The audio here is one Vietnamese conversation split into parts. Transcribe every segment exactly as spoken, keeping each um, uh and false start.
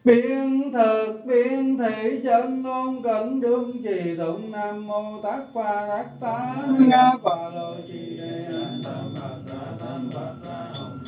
Biên thực biên thị chân ngôn cẩn đương trì tụng nam mô tát pa tát tá nga bà lô trì đề an tam bạc ra tam bạc ra hồng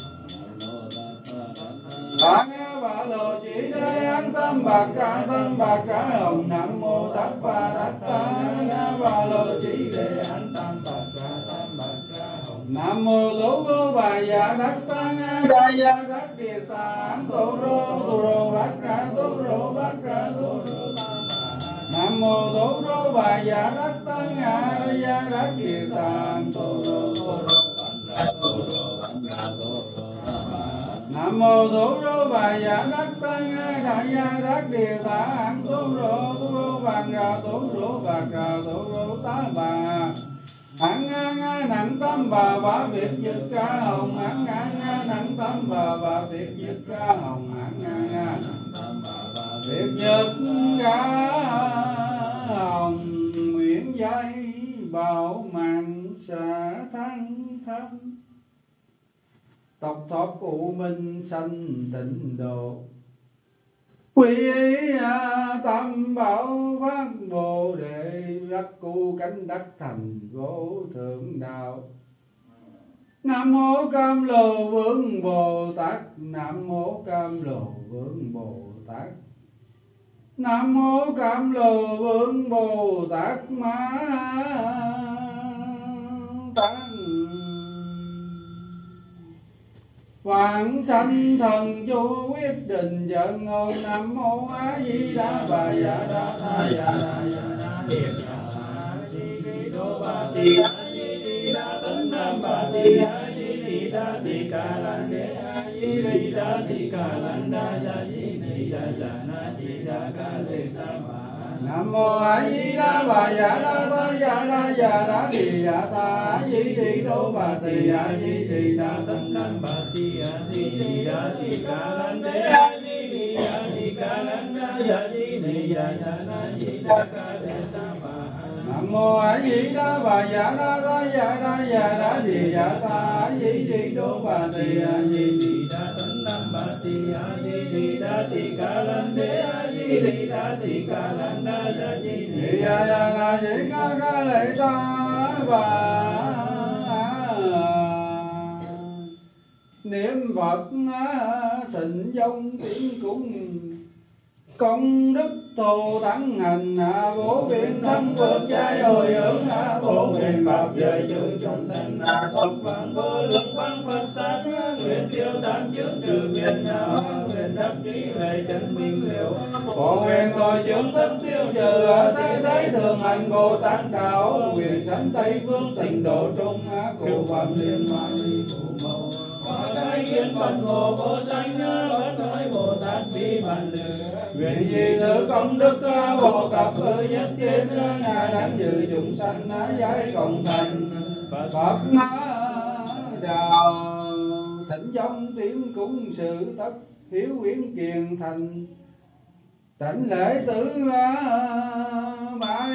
bà nga bà lô trì đề an tam bạc ra tam bạc ra hồng nam mô tát pa tát tá nga bà lô trì đề an tam bạc ra tam bạc ra hồng nam mô lô vô bà dạ đắc ta nga đa dạ đắc địa tạng tô rô tô rô bát ra tô rô bát ra tô rô nam mô tô rô bà dạ đắc ta nga đa dạ đắc địa tạng tô rô tô rô bát ra tô rô bát ra tô rô nam mô tô rô bà dạ đắc ta nga đa dạ đắc địa tạng tô rô tô rô bát ra tô rô bát ra tô rô tá bà hạng nga nga nặng tâm bà bà việc dứt ra hồng hạng nga nga nặng tâm bà bà việc dứt ra hồng hạng nga nga nặng tâm bà bà việc dứt ra hồng nguyện dây bảo mạng xả thắng thâm tộc thoát cụ minh sanh tịnh độ quy y tam bảo phát bồ đề đắc cu cánh đắc thành vô thượng đạo. Nam mô Cam Lồ Vương Bồ Tát. Nam mô Cam Lồ Vương Bồ Tát. Nam mô Cam Lồ Vương Bồ Tát Ma Tát. Vạn sanh thần chú quyết định dẫn ngôn. Nam mô A Di Đà Bà Dạ Đà Tha Dạ Đà Dạ Đà Điệp Dạ Đà Di Di Đô Ba Ti A Di Di Đà Tấn Nam Ba Ti A Di Di Đà Ti Ca Lan Đế A Di Di Đà Ti Ca Lan Đa Dạ Di Ni Dạ Dạ Na Di Đà Ca Lê Sa Ma. Nam mô A Di Đà Bà Dạ Đà Tha Dạ Đà Dạ Đà Di Dạ Ta A Di Di Đô Ba Ti A Di Di Đà Tấn Nam Ba Ti A Di Di Đà Ti Ca Lan Đế A Di Di Đà Ti Ca Lan Đa Dạ Di Ni Dạ Dạ Na Di Đà Ca Lê Sa Ma. Nam mô A Di Đà Bà Dạ Đà Tha Dạ Đà Dạ Đà Di Dạ Ta A Di Di Đô Ba Ti A Di Di Đà Tấn Nam Ba Ti A Di Di Đà Ti Ca Lan Đế A Di Di Đà Ti Ca Lan Đa Dạ Di Ni Dạ Dạ Na Di Ca Ca Lê Sa Bà. Niệm Phật thịnh vong tiếng cung công đức thù thắng hành hạ bố biện thân vượt trái hồi hướng hạ bố nguyện bạc giới chư chúng sanh hạ thập vạn vô lượng quang Phật sát nguyện tiêu tan trước trừ phiền não nguyện đắc trí huệ chân minh liễu phổ nguyện tội chướng tất tiêu trừ ở thế giới thường hành Bồ Tát đạo nguyện sanh Tây phương tịnh độ trung á cụ phạm liên hoa ly cụ mẫu hóa thái kiến Phật ngộ vô sanh bất nói Bồ Tát bi bàn lự nguyện gì thứ công đức bồ cập ư nhất thiết ngài đáng dự chúng sanh giải cộng thành Phật đạo thịnh vong tiếng cúng sự tất hiếu uyển kiền thành đảnh lễ tử bái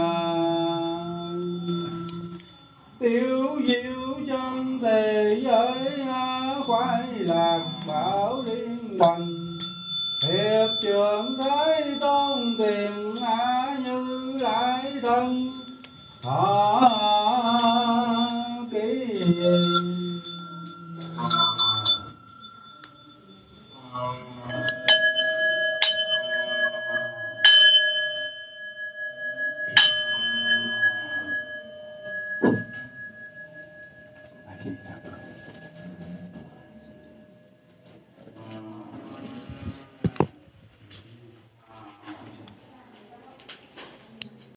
tiêu diệu chân thế giới khoái lạc bảo liên hoành hiệp trưởng Thái Tôn tiền á Như Lai thân họ ký Thank you.